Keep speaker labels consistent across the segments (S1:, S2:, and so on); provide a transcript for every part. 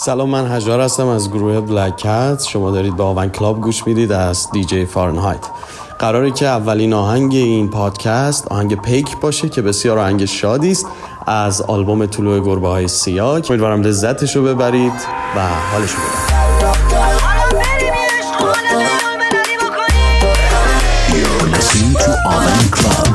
S1: سلام، من هژار هستم از گروه بلک کت. شما دارید به آون کلاب گوش میدید از دیجی فارنهایت. قراره که اولین آهنگ این پادکست آهنگ پیک باشه که بسیار آهنگ شادی است از آلبوم طلوع گربه های سیاه. امیدوارم لذتشو ببرید و حالشو ببرید.
S2: You're listening to Avan Club.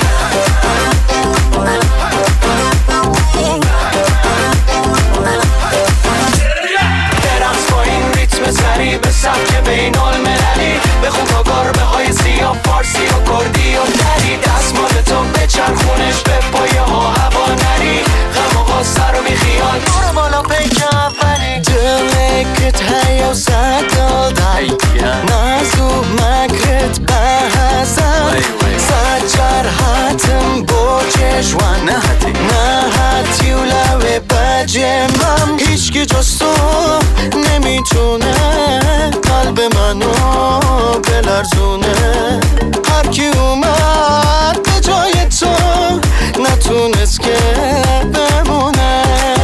S3: سری به سبک بین المللی بخون تا گربه های سیاه، فارسی و کردی و دری، دستمال تو به چرخونش به پایه ها هوا نری، غم و غصه رو بی خیال برو بالا پیک اولی دلکت هیا سد دای نازو مکرت بحزن سجر حتم بوچش و نهتی و لوه بجمم هیچکی جز تو نمیتونه قلب منو بلرزونه. هر کی اومد به جای تو نتونست که بمونه.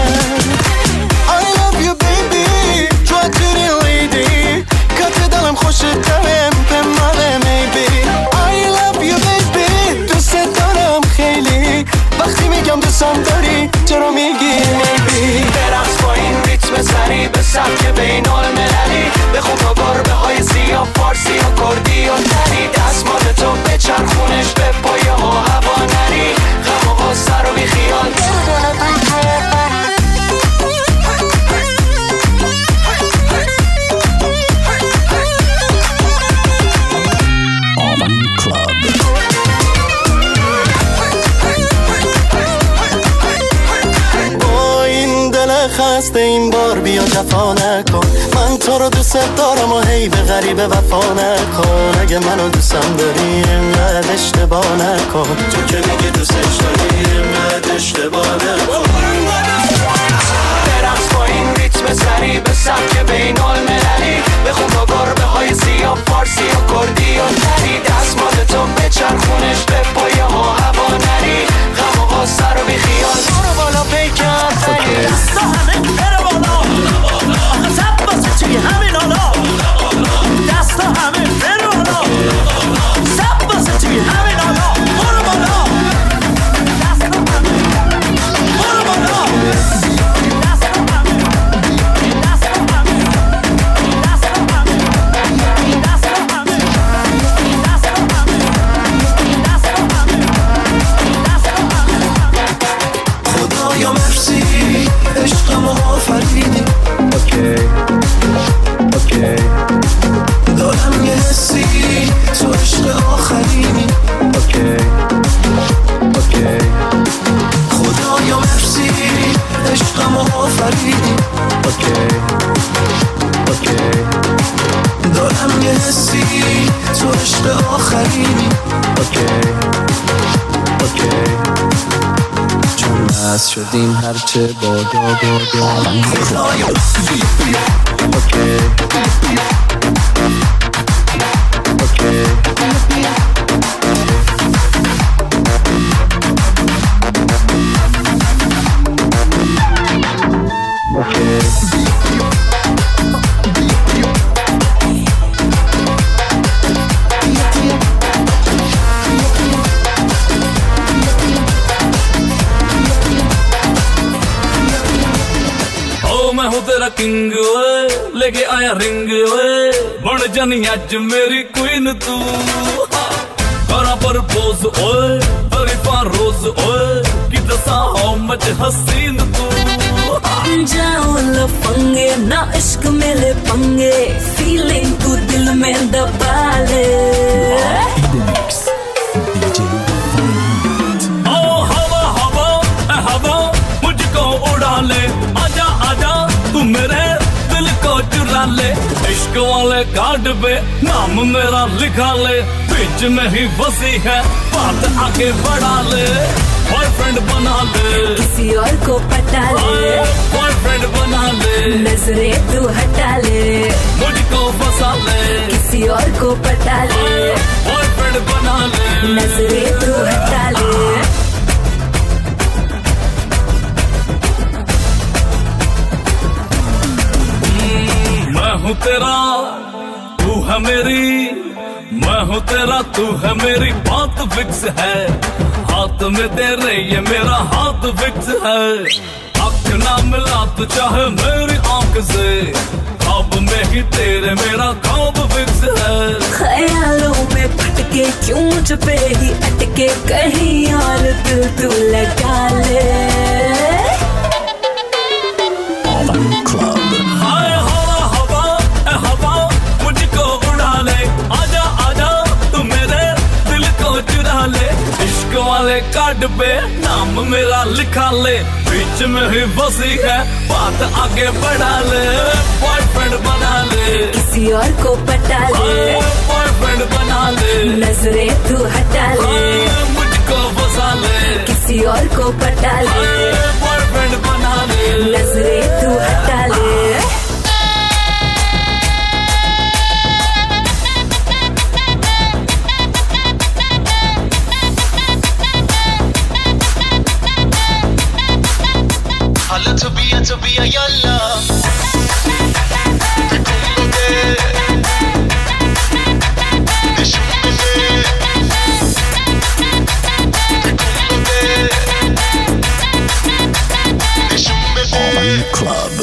S3: I love you baby try to the lady کت دلم خوشت دارم به ماله maybe I love you baby دوست دارم خیلی وقتی میگم دوستم داری چرا میگی maybe برقص با این ریتم سری به سبک بین المللی بخون تا گربه های سیاه، فارسی و کردی و دری، دستمال تو به چرخونش به پایه ها هوا نری، غم و غصه رو بی خیال خسته این بار بیا جفا نکن، من تو رو دوست دارم و هی به غریبه وفا نکن. اگه منو دوستم داری اینقدر اشتباه نکن، تو که میگی دوستش داری اینقدر اشتباه نکن. برقص با این ریتم سری به سبک بین المللی بخون تا گربه های سیاه، فارسی و کردی و دری، دستمال تو به چرخونش به پایه ها هوا نری، غم و غصه رو بی خیال برو بالا پیک اولی دستا همه بره بالا آخه سب باسه چی همین حالا دستا همه بره بالا سب باسه چی همین حالا برو بالا دستا همه برو بالا دستا همه دستا همه دستا همه دستا همه دستا همه دستا همه خدایا مرسی عشقم و آفریدی اوکی دارم یه حسی تو عشق آخرینی اوکی خدایا مرسی عشقم و آفریدی اوکی دارم یه حسی تو عشق آخرینی اوکی چون بس شدیم هرچه بادا خدایا
S4: मैं हूँ तेरा किंग ओए लेके आया रिंग ओए बन जानी आज मेरी क्वीन तू करा पर पोज ओए तरीफा रोज ओए कि दसा हाउ मच हसीन तू
S5: जाओ लफंगे ना इश्क में ले पंगे फीलिंग को दिल में दबा ले
S4: ओ हवा हवा हवा मुझको उड़ा ले आजा आजा तू मेरे दिल को चुरा ले इश्क वाले कार्ड पे नाम मेरा लिखा ले बीच में ही फंसी है बात आगे बढ़ा ले बॉयफ्रेंड बना ले
S5: किसी और को पटा ले
S4: बॉयफ्रेंड बना ले
S5: नजरें तू हटा ले
S4: मुझको फंसा ले
S5: किसी और को पटा ले
S4: बॉयफ्रेंड बना ले
S5: नजरें तू हटा ले
S4: हूँ तेरा तू है मेरी, मैं हूँ तेरा तू है मेरी, बात फिक्स है, हाथ में तेरे ये मेरा हाथ फिक्स है। आँख ना मिला तो चाहे मेरी आँख से, ख्वाब में ही तेरे मेरा ख्वाब फिक्स है।
S5: ख्यालों में भटके क्यों मुझ पे ही अटके, कहीं और दिल तू लगा ले।
S2: Urban Club.
S4: हाय हवा हवा ए हवा मुझको उड़ा ले, आजा आजा तू मेरे दिल को चुरा ले। इश्क वाले कार्ड पे नाम मेरा लिखा ले, बीच में ही बसी है बात आगे बढ़ा ले। बॉयफ्रेंड बना ले,
S5: किसी और को पटा ले,
S4: बॉयफ्रेंड बना ले,
S5: नजरें तू हटा ले,
S4: मुझको फंसा ले,
S5: किसी और को पटा ले,
S4: बॉयफ्रेंड बना ले,
S5: नजरें तू हटा ले।
S3: حالا تو بیا یالا بکن بده نشون بده بکن بده نشون بده
S2: Urban Club.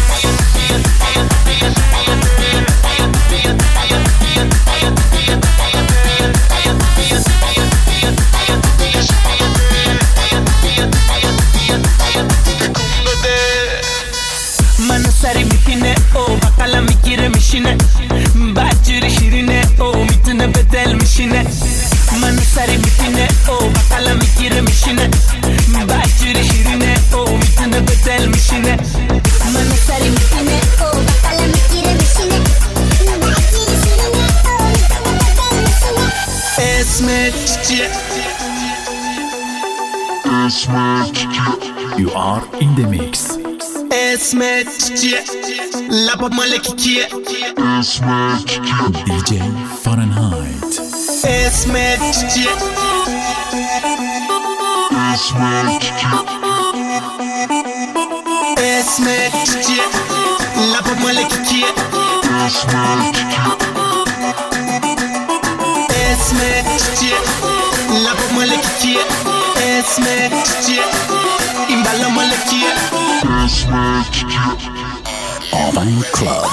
S6: منو سری میپینه او بقلم میگیره میشینه، بدجوری شیرینه او میتونه به دل میشینه. منو سری میپینه او بقلم میگیره میشینه، بدجوری شیرینه او میتونه به دل میشینه.
S7: منو سری میپینه او بقلم میگیره میشینه، بدجوری شیرینه او میتونه به دل میشینه.
S6: اسمت چیه؟
S2: You are in the mix.
S6: اسمت چیه؟ لبا مالکی کیه؟
S2: DJ Fahrenheit.
S6: اسمت چیه؟ اسمت چیه؟ لبا مالکی کیه؟ اسمت چیه؟ لبا مالکی کیه؟ اسمت چیه؟ این بالا مالکیه؟
S2: Urban Club.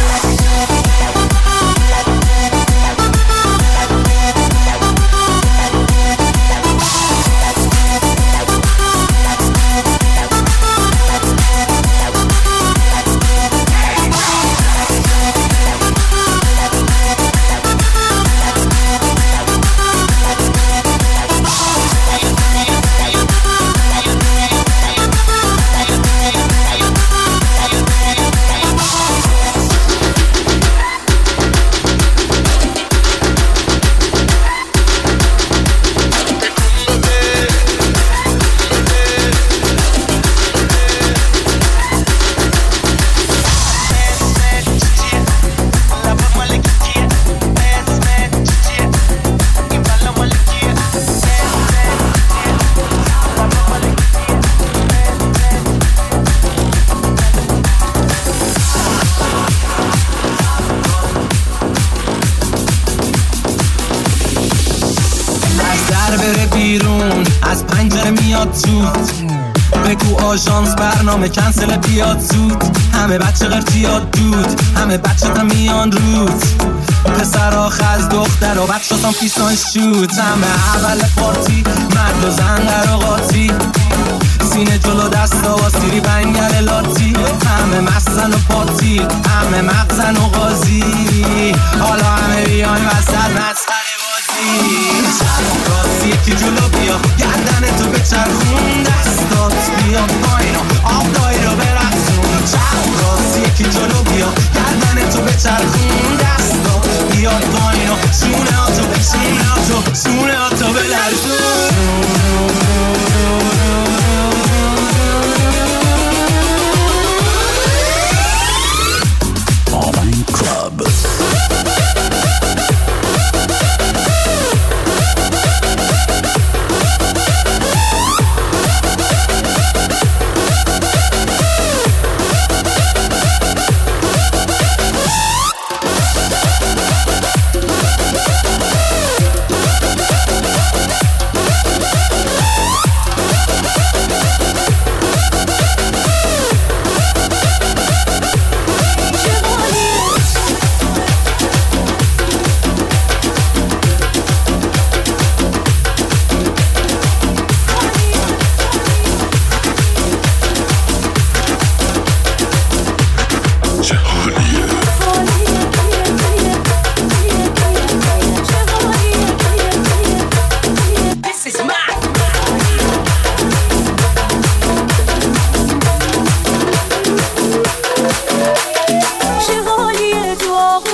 S6: از پنجره میاد زود، بگو آژانس برنامه کنسل بیاد زود. همه بچه قرتیاد دود، همه بچه تا میان رود، پسرها خز دخترها بچه تا پیسان شود. همه اول پارتی مرد و زن در قاطی، سینه جلو دستا و سیری بنگر لاتی. همه مستن و پاتی، همه مغزن و غازی، حالا همه بیاین وسط مسخره بازی. راستی یکی جلو بیا، گردن تو بچرخون، دستات بیا پایین و آب دایی رو برقصون. راستی یکی جلو بیا، گردن تو بچرخون، دستات بیا پایین و سونه ها تو بلرزون.
S2: Urban Club.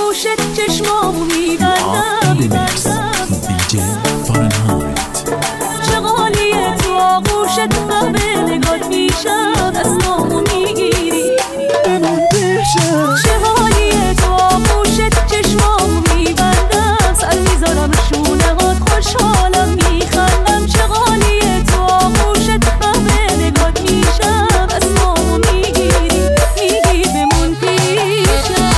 S5: آغوشت چشمامو میبندم
S2: DJ Fahrenheit.
S5: چقالیه تو آغوشت قبل نگات میشم دستامو میگیری بمون بشم چقالیه تو آغوشت چشمامو میبندم سر میذارم شونه هات خوشحالم میخندم چقالیه تو آغوشت قبل نگات میشم دستامو میگیری میگی بمون پیشم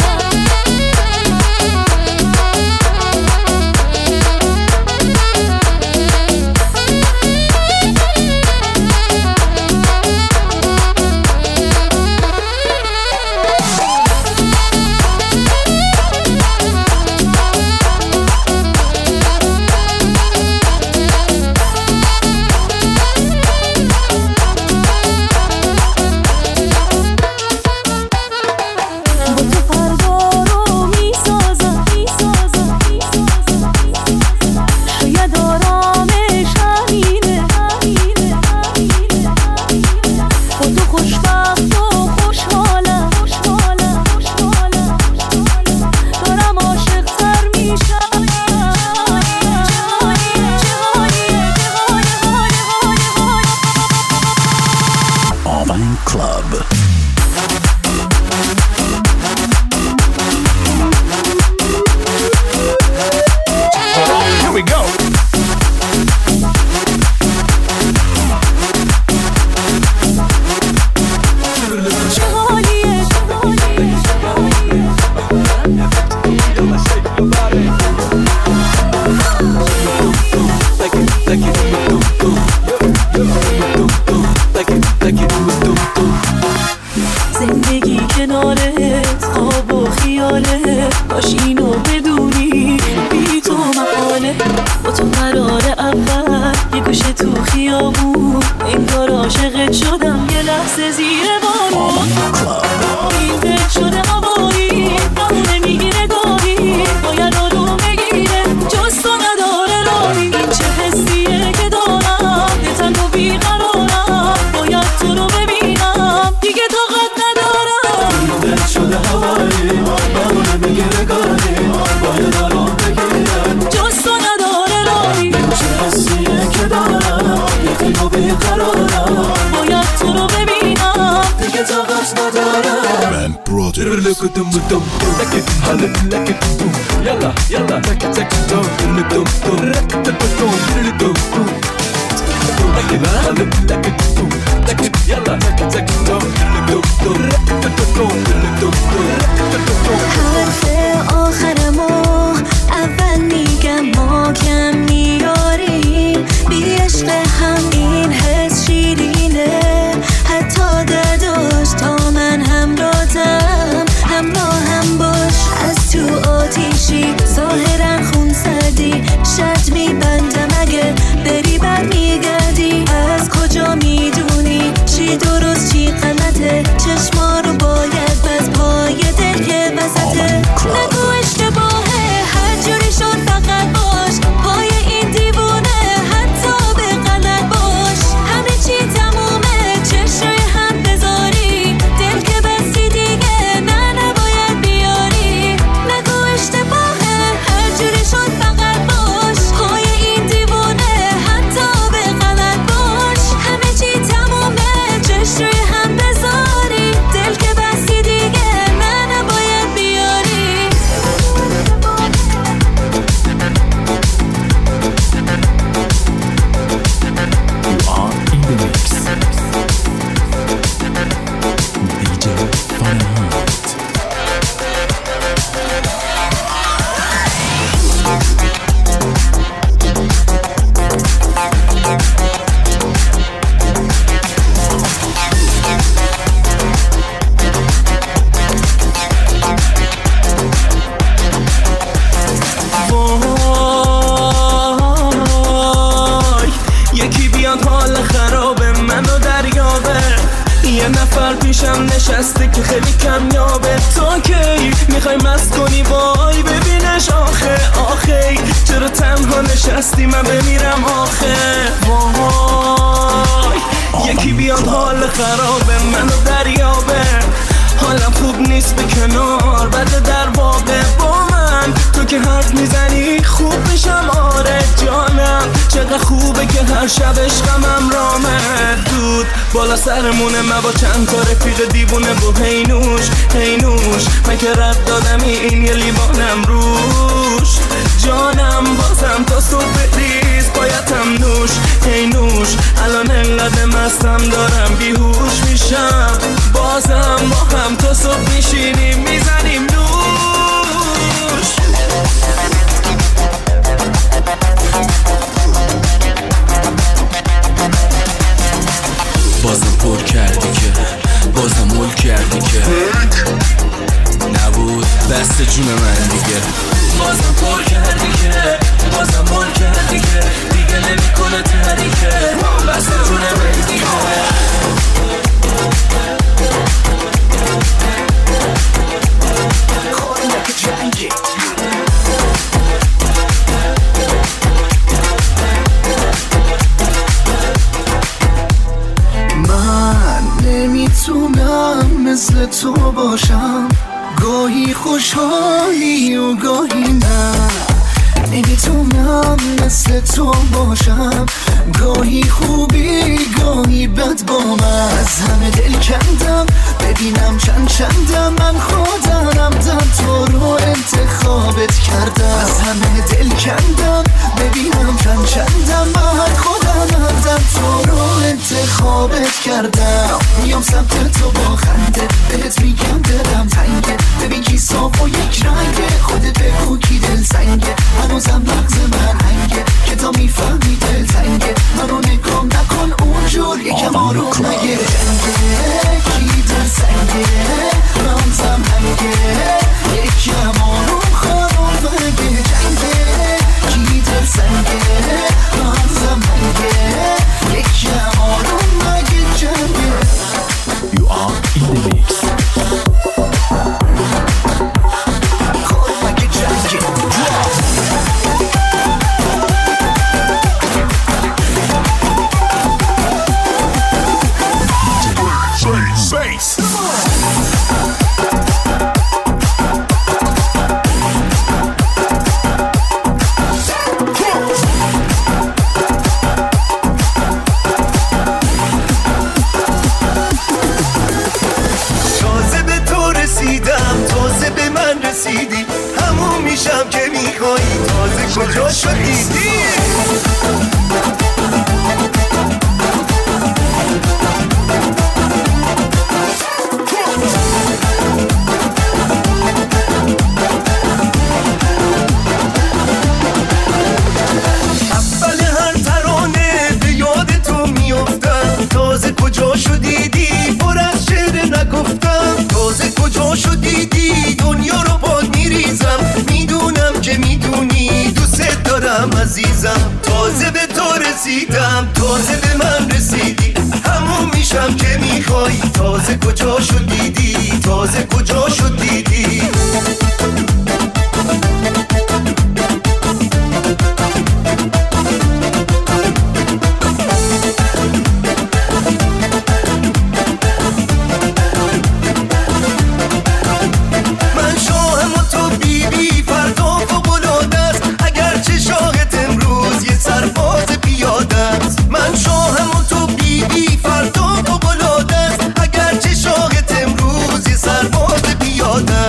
S5: زندگی کنارت خواب و خیاله باش اینو بدونی بی تو محاله با تو قرار اول یه گوشه تو خیابون انگار عاشقت شدم یه لحظه زیر بارون این دل شده هوایی بهونه میگیره گاهی باید آروم بگیره جز تو نداره راهی این چه حسیه که دارم دلتنگ و بیقرارم باید تو رو ببینم دیگه طاقت ندارم دل شده هوایی بهونه میگیره گاهی باید آروم بگیره جز تو نداره راهی این چه حسیه که دارم دلتنگ و بیقرارم باید تو رو ببینم دیگه طاقت ندارم
S2: Man Brothers.
S6: Yalla, yalla, take it,
S5: حرف آخر ما اول میگم ما کم میاریم بی عشق هم این حس شیرینه حتی درداش تا من همراهم همراهم باش از تو آتیشی ظاهرا خون سردی شرط میبندم اگه بری بر میگردی از کجا میدونی چی درست چی غلطه چشما رو باید بس پای دل که وسطه نگو اشتباهه هر جوری شد فقط باش پای این دیوونه حتی به غلط باش همه چی تمومه چشم هم بذاری دل که بستی دیگه نه نباید بیاری نگو اشتباهه هر جوری شد فقط باش پای این دیوونه حتی به غلط باش همه چی تمومه چشم هم بذاری دل که بستی دیگه نه نباید بیاری
S2: You are in the mix. DJ Fahrenheit.
S6: وای یکی بیاد حال خراب منو دریابه یه نفر پیشم نشسته که خیلی کمیابه تا کی میخوای مست کنی وای ببینش آخه چرا تنها نشستی من بمیرم آخه وای یکی بیاد حال خرابه منو دریابه حالم خوب نیست به کنار بده در واقع هر شب عشقم رامد دود بالا سرمونه من با چند تا رفیق دیوونه و هینوش هینوش من که رد دادمی این یه لیوانم روش جانم بازم تا صبح ریز بایدم نوش هینوش الان انقدر مستم دارم بیهوش میشم بازم با هم تا صبح میشینیم میزنیم نوش
S2: بازم پر کردی که بازم مول کردی که نبود بست جون من دیگه
S6: بازم پر کردی که بازم مول کردی که دیگه نمیکنه تحریکه بست جون من دیگه
S3: من نمیتونم مثل تو باشم گاهی خوشحالی و گاهی نه نمیتونم مثل تو باشم گاهی خوبی گاهی بد با من از همه دل کندم ببینم چندم من خودم تو رو انتخابت کردم از همه دل کندم ببینم چندم من خودم تو رو انتخابت کردم میام سمت تو با خنده بهت میگم دلم تنگه ببین کی صاف و یک رنگه خودت بگو کی دل سنگه هنوزم مغز من هنگه که تا میفهمی دل تنگه منو نگام نکن اونجور یکم آروم نگه جنگه کی دل سنگه مغزم هنگه یکم آروم خانم مگه جنگه کی دل سنگه مغزم هنگه یکم آروم مگه جنگه
S2: You are in the mix
S3: خانم مگه جنگه تازه به تو رسیدم تازه به من رسیدی همون میشم که میخوایی تازه کجا شدیدی اول هر ترانه به یاد تو میافتم تازه کجا شدیدی پر از شعر نگفتم تازه کجا شدیدی دنیا رو باد میریزم میدونم که میدونی دوست دارم عزیزم تازه به تو رسیدم تازه به من رسیدی همون میشم که میخوایی تازه کجا شدیدی تازه کجا شدیدی من شاهم و تو بیبی فردا فوق‌العاده است اگرچه شاهد امروز یه سرباز پیاده است من شاهم و تو بیبی فردا فوق‌العاده است اگرچه شاهد امروز یه سرباز پیاده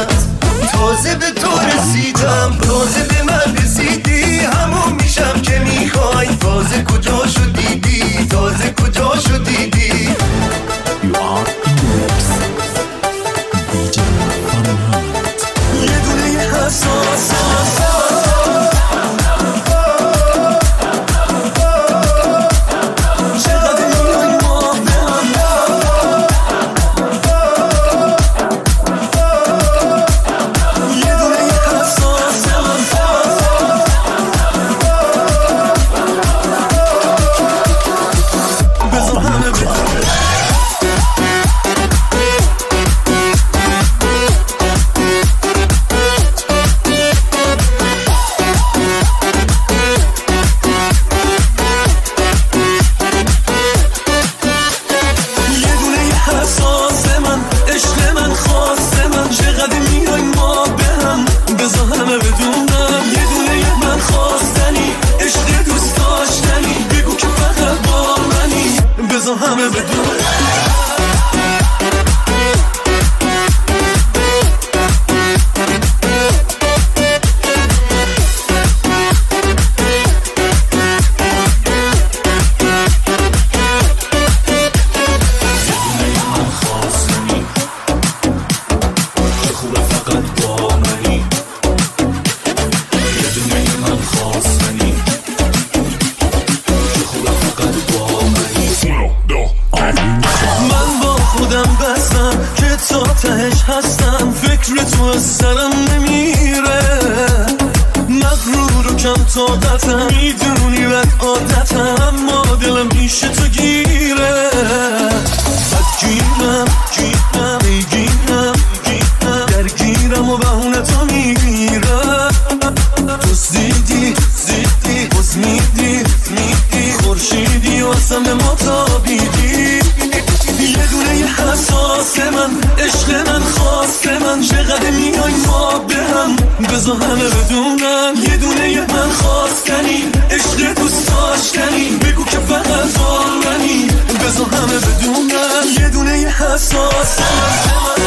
S8: هستم که تا تهش هستم، فکر تو از سرم نمیره. مغرور و کم طاقتم، میدونی بد عادتم، اما دلم پیش تو گیره. بدگیرم میگیرم درگیرم و بهونه تو میگیرم. تو زیدی باز میدی خورشیدی و اصلا به ما تابیدی. یه دونه یه حساس من، عشق من، خواست من، چقدر میای ما به هم، بذار همه بدونن. یه دونه یه من خواستنی، عشق دوست داشتنی، بگو که فقط با منی، بذار همه بدونن. یه دونه یه حساس من.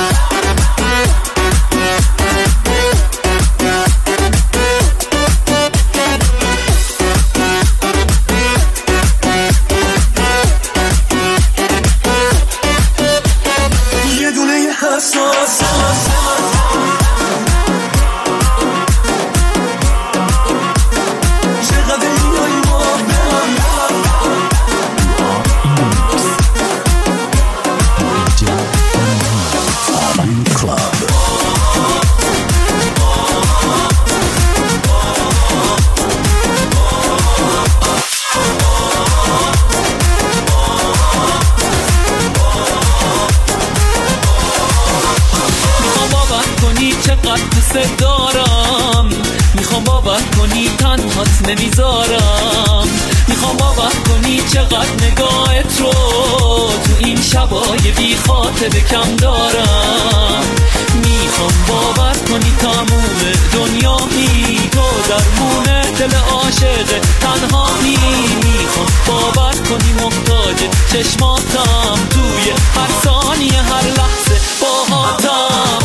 S9: دارم، میخوام باور کنی تنهات نمیذارم، میخوام باور کنی چقدر نگاهت رو تو این شبای بی خاطر کم دارم. میخوام باور کنی تموم دنیایی تو درمون دل عاشق تنهایی. میخوام باور کنی محتاج چشماتم توی هر ثانیه هر لحظه باهاتم.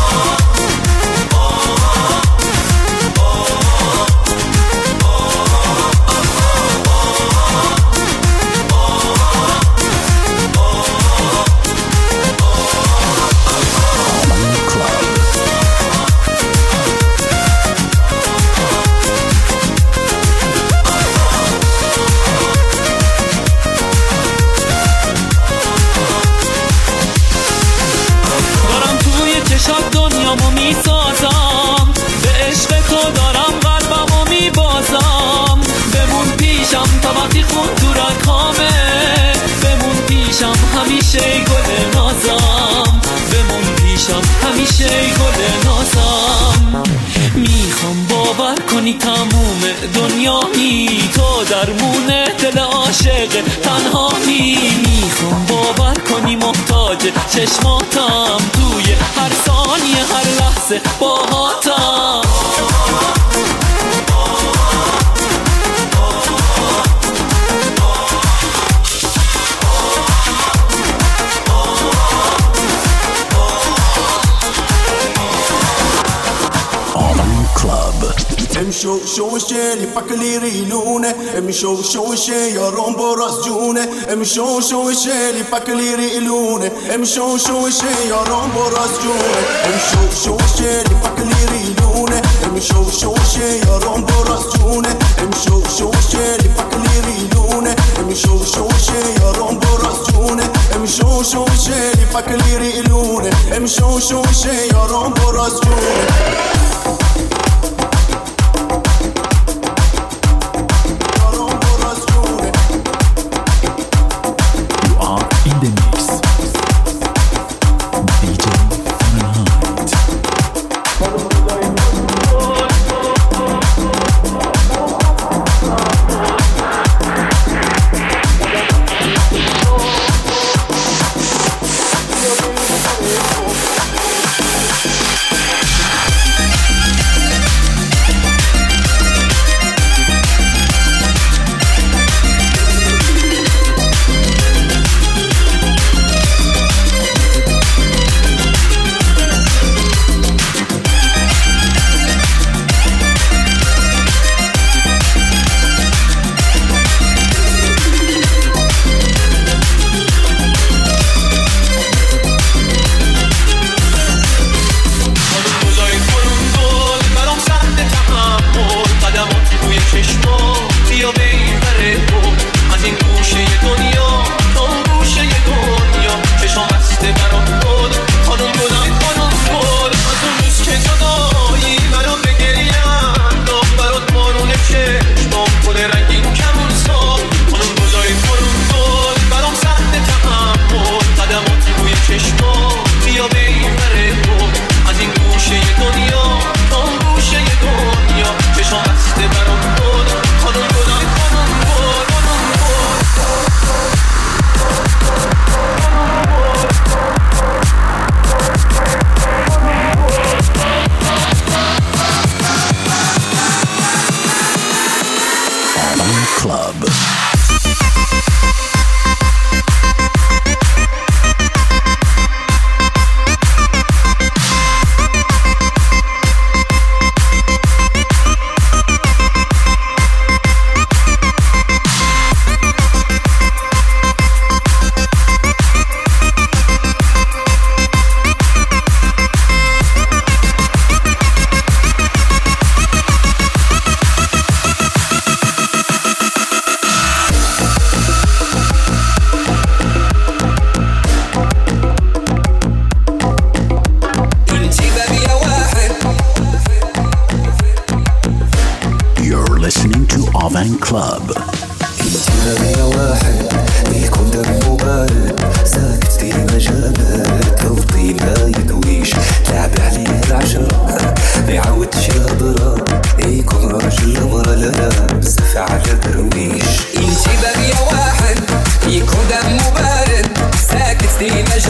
S9: شب دنیامو میسازم، به عشق تو دارم قلبمو میبازم. بمون پیشم تا وقتی خون تو رکامه، بمون پیشم همیشه گل نازم، بمون پیشم همیشه گل نازم. میخوام باور کنی تموم دنیایی تو درمون دل عاشق تنهایی. میخوام باور کنی محتاج چشماتم توی هر ثانیه هر لحظه باهاتم.
S10: امشو شوشه لیپاکلی ریلونه، امشو شوشه یارم براز جونه، امشو شوشه لیپاکلی ریلونه، امشو شوشه یارم براز جونه، امشو شوشه لیپاکلی ریلونه، امشو شوشه یارم براز جونه، امشو شوشه لیپاکلی ریلونه، امشو شوشه یارم براز جونه، امشو شوشه لیپاکلی ریلونه، امشو شوشه یارم براز جونه.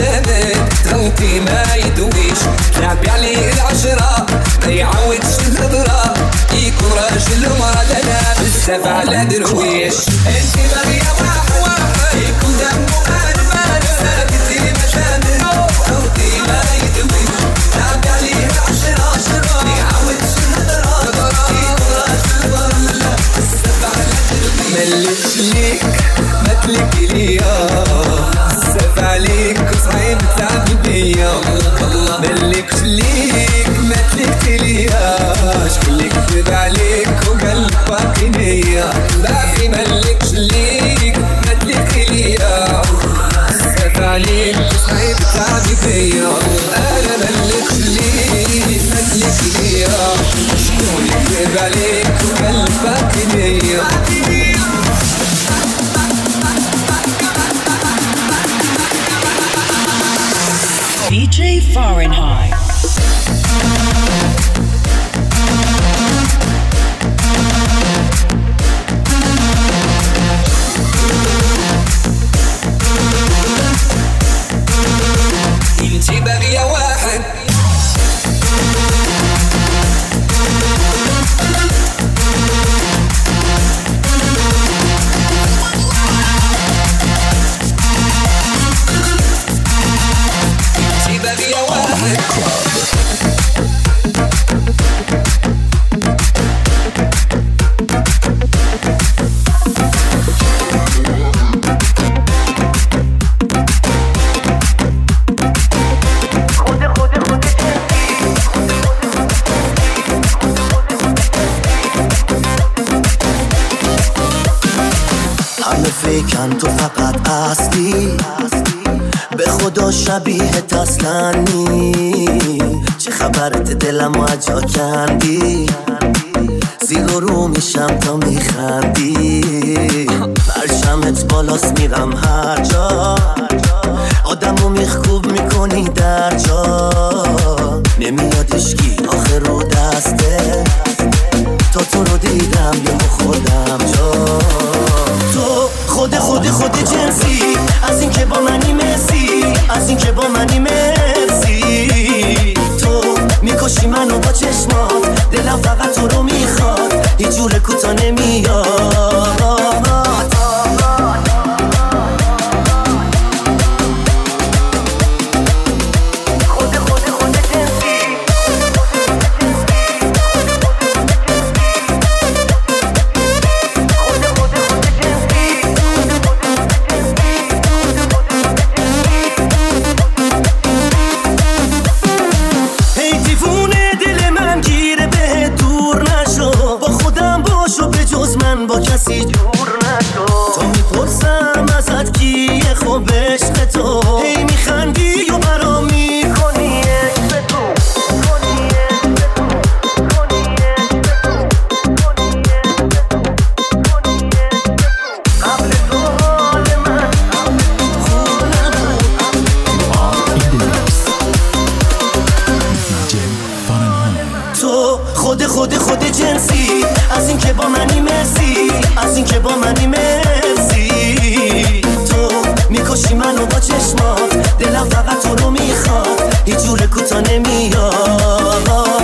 S6: جامد تغوتي ما يدويش تلعبي عليه العشرة ما يعودش الخضرة يكون راجل مرضنا بزاف على درويش انت باغية واحد يكون دمه أجمل ساكتي ما جامد تغوتي ما يدويش تلعبي عليه العشرة ما يعودش الخضرة يكون راجل مرضنا بزاف على درويش مليش ليك ما تلقي ليا بزاف عليك وصعيب تعبي بيا ملكش ليك ما تلقي ليا شكون اللي كذب عليك وقلب باقي نيا باقي ملكش ليك ما تلقي ليا بزاف عليك وصعيب تعبي بيا انا ملكش ليك ما تلقي ليا شكون اللي كذب عليك وقلب باقي نيا
S11: DJ Fahrenheit.
S6: انتي باغية واحد
S12: فکرن تو فقط اصلی به خدا شبیهت اصلا نی چه خبرت دلمو اجا کندی زیر و رو میشم تا میخندی پرشمت بالاست میرم هر جا آدمو میخکوب میکنی در جا نمیاد اشکی آخر رو دسته تا تو رو دیدم یه خودم جا تو خود جنسی از این که با منی مرسی از این که با منی مرسی تو میکشی منو با چشمات دلم فقط تو رو میخواد هیچ جور کوتا نمیاد با کسی جور نشو تا میپرسم ازت کیه خوب عشق تو هی میخندی و برام میکنی عشق تو قبل تو حال من خوب نبود تو خود جنسی از این که با منی مرسی از این که با منی مرسی تو میکشی منو با چشمات دلم فقط تو رو میخواد هیچ جور کوتا نمیاد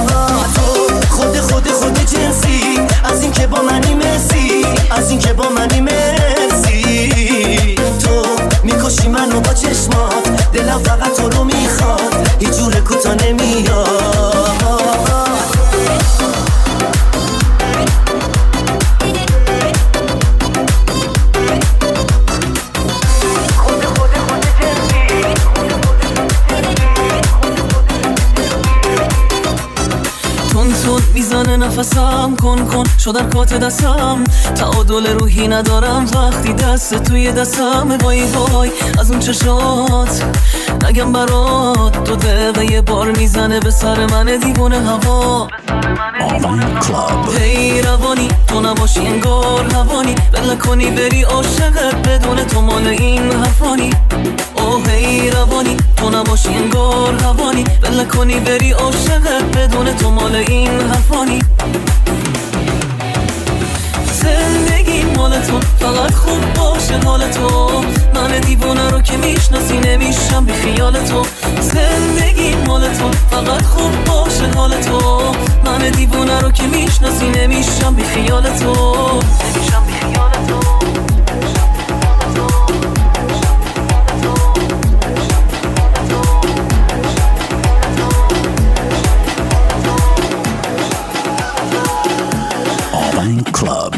S12: تو خود جنسی از این که با منی مرسی از این که با منی مرسی تو میکشی منو با چشمات دلم فقط تو رو میخواد هیچ جور کوتا نمیاد
S9: میزنه نفسم کن شد حرکات دستم تعادل روحی ندارم وقتی دست توی دستم وای از اون چشات نگم برات دو دقیقه یه بار میزنه به سر من دیوونه هوا هی روانی تو نباشی انگار هوانی بله کنی بری عاشقت بدون تو مال این حرفانی اوه هی روانی تو نباشی انگار هوانی بله کنی بری عاشقت بدون تو مال این حرفانی زندگی مال خیالتون، فقط خوب باشه حال تو. من دیوونه رو که میشناسی نمیشم بی خیال تو. زندگی مال تو، فقط خوب باشه حال تو. من دیوونه رو که میشناسی نمیشم بی خیال تو. نمیشم بی خیال تو.
S2: Club.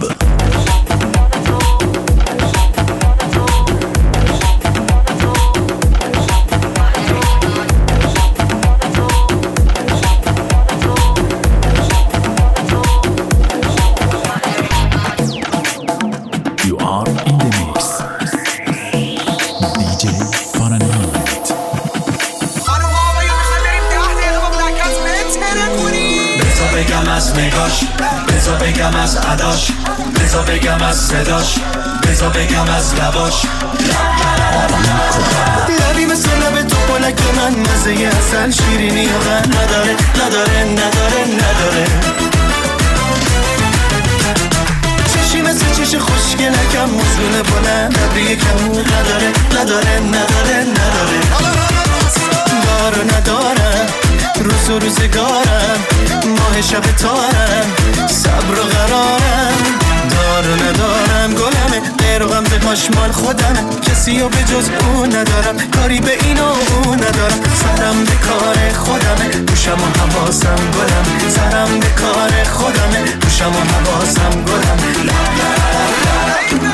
S2: You are in the mix. DJ Fahrenheit.
S3: بذار بگم از نگاش، بذار بگم از عداش، بذار بگم از صداش، بذار بگم از لباش. لبی مثل لب تو پلک من، مزه اصل شیرینی و غن نداره نداره نداره نداره. چشی مثل چش خوشگلکم، موزون بلند ابری کمون نداره نداره نداره نداره. دار و ندارم روز و روزگارم، ماه شب تارم، صبر و قرارم. دار و ندارم گلمه، غیر و غمزه هاش مال خودمه. کسی و به جز اون ندارم، کاری به این و اون ندارم. سرم به کار خودمه، گوشم و حواسم گلم. سرم به کار خودمه، گوشم و حواسم گلم. لا لا لا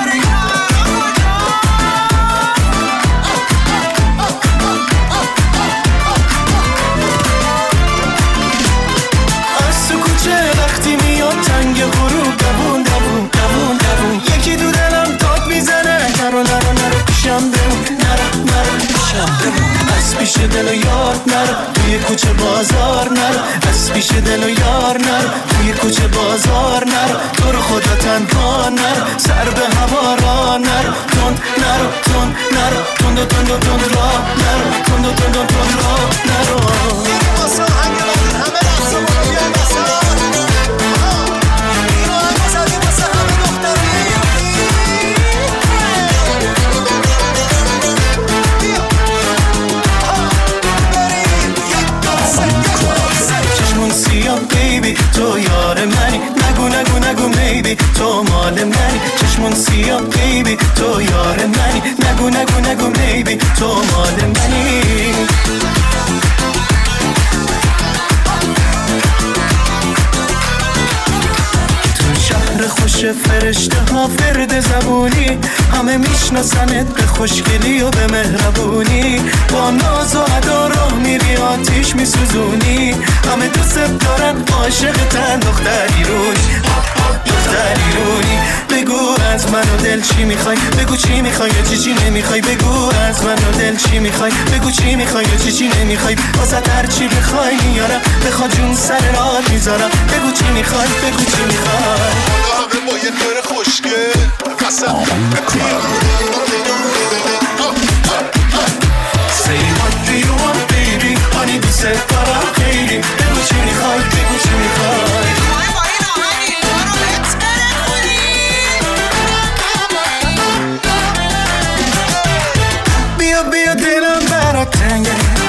S3: وقتی میاد تنگ غروب، دوون دوون دوون دوون. یکی دو دلم داد میزنه، نرو نرو نرو پیشم بمون، نرو نرو پیشم بمون. از پیش دل و یار نرو، توی کوچه بازار نرو. از پیش دل و یار نرو، توی کوچه بازار نرو. تو رو خدا تنها نرو، سر به هوا را نرو. تند نرو تند نرو، تند و تند و تند را نرو. تند و تند و تند را نرو. بیبی تو یار منی، نگو نگو نگو میبی تو مال منی. چشمون سیاه بیبی تو یار منی، نگو نگو نگو میبی تو مال منی. شهر خوش فرشته ها فرد زبونی، همه میشناسنت به خوشگلی و به مهربونی. با ناز و ادا راه میری آتیش میسوزونی، همه دوست دارن عاشقتن دختری روش دختری روی. بگو از من و دل چی میخوای، بگو چی میخوای یا چی چی نمیخوای. بگو از من و دل چی میخوای، بگو چی میخوای یا چی چی نمیخوای. واسه هر چی بخوای میارم، بخواد جون سر راه میذارم. بگو چی میخوای، بگو چی میخوای.
S13: همه با یه کار خوشگل قسم.
S3: Say what do you want baby، honey دوست دارم خیلی. بگو چی میخوای، بگو چی میخوای. بیا بیا دلم برات تنگه،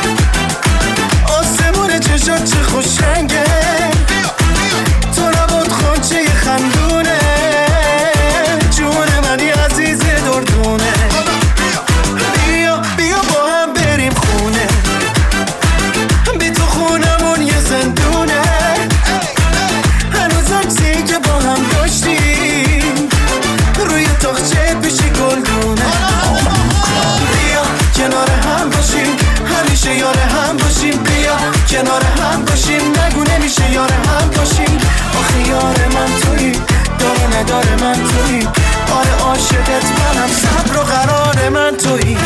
S3: آسمون چشات چه خوش رنگه. تو نبود خونچه خندونه، جون منی عزیز دردونه. بیا بیا با هم بریم خونه، بی تو خونمون یه زندونه. هنوز عکسی که با هم داشتیم، روی تاقچه پیشی گلدونه. بیا کنار هم باشیم، همیشه یار هم باشیم. بیا کنار هم باشیم، نگو نمیشه یار هم باشیم. آخه یار من تویی، داره نداره من تویی. آره عاشقت منم، صبر و قرار من تویی.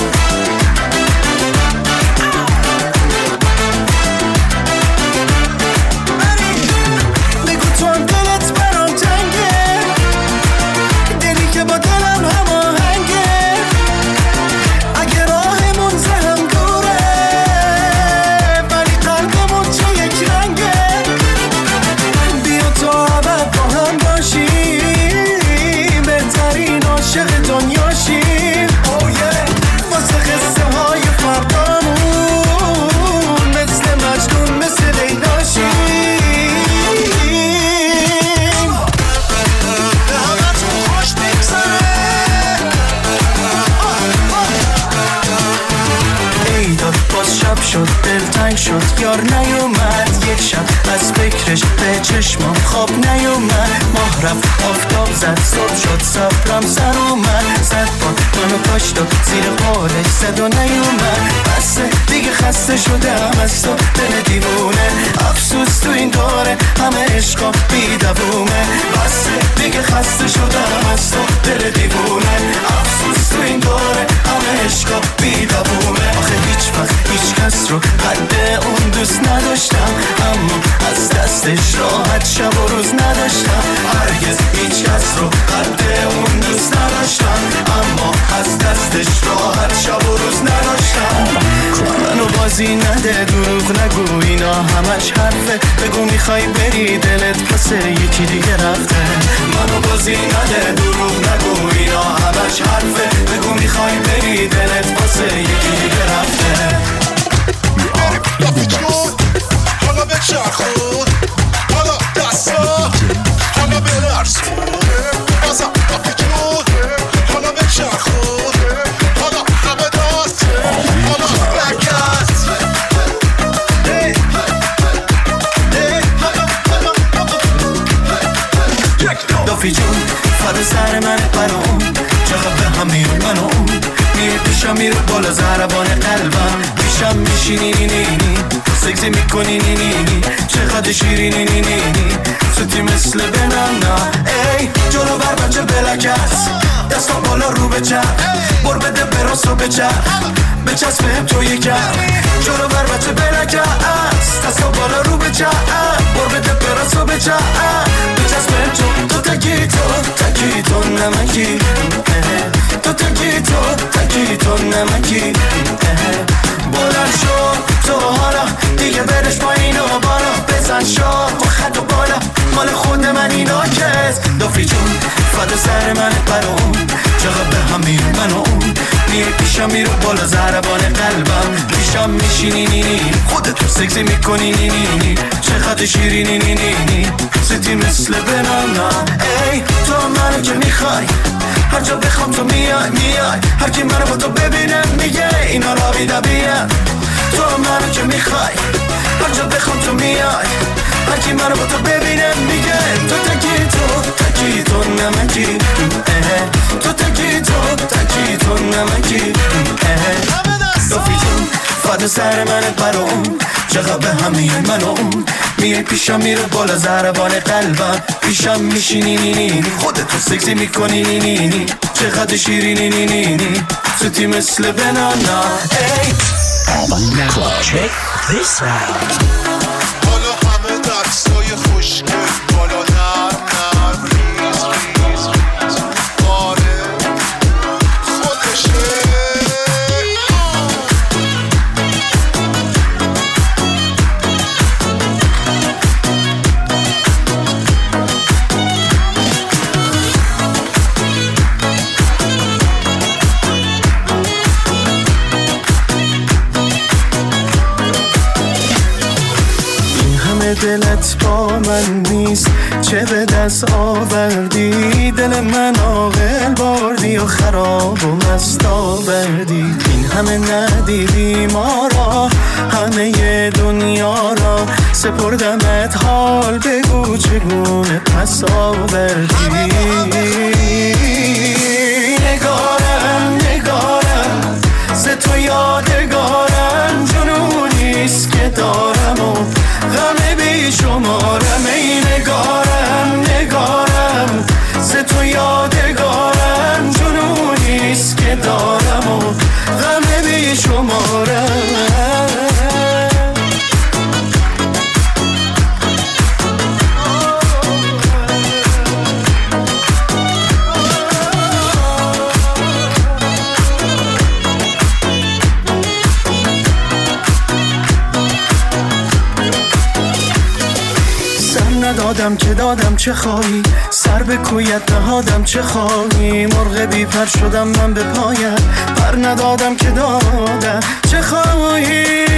S3: بگو تو هم دلت برام تنگه، دلی که با دلم هماهنگه. اگه راهمون زهم دوره، ولی قلبمون چه یک رنگه. بیا تا ابد با هم باشیم، بهتر شد دل تنگ شد یار نیومد یک شب از فکرش به چشمم خواب نیومد ماه رفت آفتاب زد صبح شد صبرم سر اومد زد با منو کاشت و زیر پالش زد و نیومد بسه دیگه خسته شدم از تو دل دیوونه افسوس تو این داره همه عشقا بی دوومه بسه دیگه خسته شدم از تو دل دیوونه افسوس تو این داره همه عشقا بی دوومه آخه هیچ وقت هیچ کس رو قد اون دوست نداشتم اما از دستش راحت شب و روز نداشتم هرگز هیچ کس رو قد اون دوست نداشتم اما از دستش راحت شب و روز نداشتم منو بازی نده دروغ نگو اینا همش حرفه بگو میخوای بری دلت پسه یکی دیگه رفته منو بازی نده دروغ نگو اینا همش حرفه بگو میخوای بری دلت پسه یکی دیگه رفته
S13: رفی جون حالا به چرخون حالا دستا حالا برسون بازم رفی جون حالا به چرخون حالا همه داست حالا برکت
S3: دافی جون فدا سر من برام چقدر به هم میره منو میره پیشم میره بالا زربان قلبم پیشم میشینی نینی سکسی میکنی نینی چقدر شیرینی نینی سوتی مثل بنانا ای جلو بر بچه بلکت دستا بالا رو بچه بر بده براس رو بچه بچسبه تو یکم جلو بر بچه بلکت دستا بالا رو بچه بر بده براس رو بچه بچسبه تو تکی تو نمکی تو تکی تو نمکی بلند شو تو حالا دیگه برش پایین و بالا بزن شاه و خط و بالا مال خود من اینا کس دافی جون فدا سر من برام چقدر به هم میره منو میره پیشم میره بالا زربان قلبم پیشم میشینی نینی خودتو سکسی میکنی نینی چقدر شیرینی نینی سیتی مثل بنانا ای تو منو که میخوای هر جا بخوام تو میای هر کی منو با تو ببینه میگه اینا راوی دبیه تو منو که میخوای هر جا بخوام تو میای هر کی منو با تو ببینه میگه تو تکی تو نمکی تو تکی تو نمکی دافی جون فدا سر من برام چقدر به هم میره منو میره پیشم میره بالا زربان قلبم پیشم میشینی نینی خودتو سکسی میکنی نینی چقدر شیرینی نینی سوتی مثل بنانا ای
S11: Check this out.
S13: حالا همه دستای خوشگل بالا نرم ریز آره خودشه
S3: دلت با من نیست چه به دست آوردی دل من عاقل بردی و خراب و مست آوردی این همه ندیدی ما را همه دنیا را سپردمت حال بگو چگونه پس آوردی نگارم ز تو یادگارم جنونیست که دارم و غم بی شمارم ای نگارم ز تو یادگارم جنونیست که دارم و غم بی شمارم ندادم که دادم چه خواهی سر به کویت نهادم چه خواهی مرغ بی پر شدم من به پایت پر ندادم که دادم چه خواهی